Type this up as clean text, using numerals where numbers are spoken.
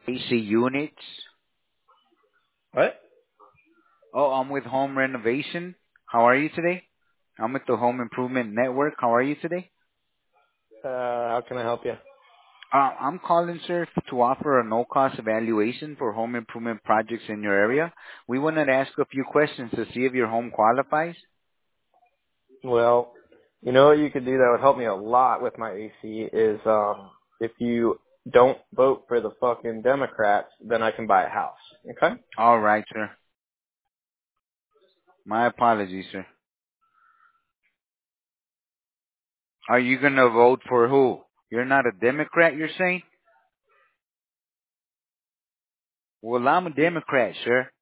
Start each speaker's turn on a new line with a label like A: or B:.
A: AC units.
B: What?
A: Oh, I'm with Home Renovation. How are you today? I'm with the Home Improvement Network. How are you today?
B: How can I help you?
A: I'm calling, sir, to offer a no-cost evaluation for home improvement projects in your area. We wanted to ask a few questions to see if your home qualifies.
B: Well, you know what you could do that would help me a lot with my AC is if you don't vote for the fucking Democrats, then I can buy a house. Okay?
A: All right, sir. My apologies, sir. Are you going to vote for who? You're not a Democrat, you're saying? Well, I'm a Democrat, sir.